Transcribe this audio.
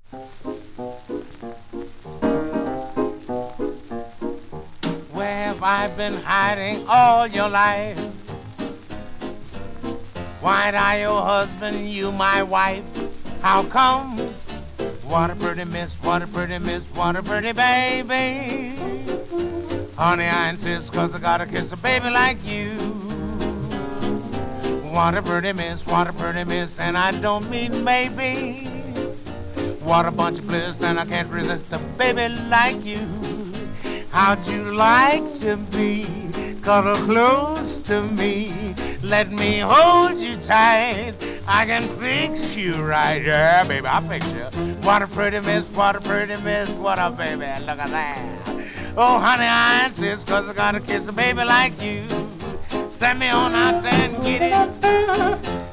Where have I been hiding all your life? Why I your husband, you my wife? How come? What a pretty miss, what a pretty miss, what a pretty baby. Honey, I insist 'cause I gotta kiss a baby like you. What a pretty miss, what a pretty miss, and I don't mean maybe. What a bunch of bliss, and I can't resist a baby like you. How'd you like to be cuddle close to me? Let me hold you tight. I can fix you right. Yeah, baby, I'll fix you. What a pretty miss, what a pretty miss, what a baby. Look at that. Oh, honey, I insist 'cause I gotta kiss a baby like you. Send me on out there and get it.